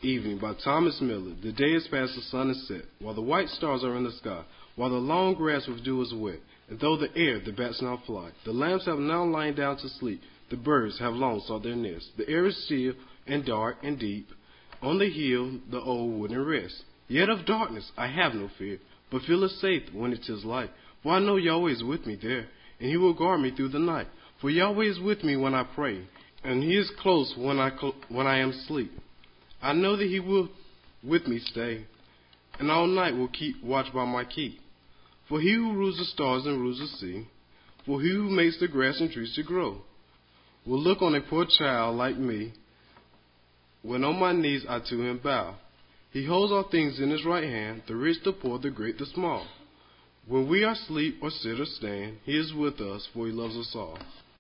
Evening by Thomas Miller. The day is past, the sun is set, while the white stars are in the sky, while the long grass with dew is wet, and through the air the bats now fly. The lambs have now lain down to sleep, the birds have long sought their nests. The air is still and dark and deep, on the hill the old wooden rest. Yet of darkness I have no fear, but feel it safe when it is light, for I know Yahweh is with me there, and he will guard me through the night. For Yahweh is with me when I pray, and he is close when I am asleep. I know that he will with me stay, and all night will keep watch by my keep. For he who rules the stars and rules the sea, for he who makes the grass and trees to grow, will look on a poor child like me, when on my knees I to him bow. He holds all things in his right hand, the rich, the poor, the great, the small. When we are asleep or sit or stand, he is with us, for he loves us all.